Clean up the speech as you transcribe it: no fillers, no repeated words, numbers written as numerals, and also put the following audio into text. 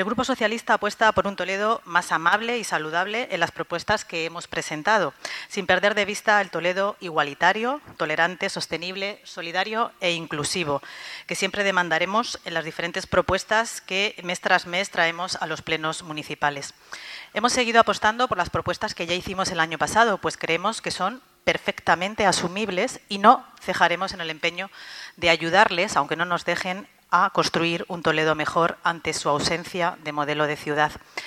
El Grupo Socialista apuesta por un Toledo más amable y saludable en las propuestas que hemos presentado, sin perder de vista el Toledo igualitario, tolerante, sostenible, solidario e inclusivo, que siempre demandaremos en las diferentes propuestas que mes tras mes traemos a los plenos municipales. Hemos seguido apostando por las propuestas que ya hicimos el año pasado, pues creemos que son perfectamente asumibles y no cejaremos en el empeño de ayudarles, aunque no nos dejen, a construir un Toledo mejor ante su ausencia de modelo de ciudad.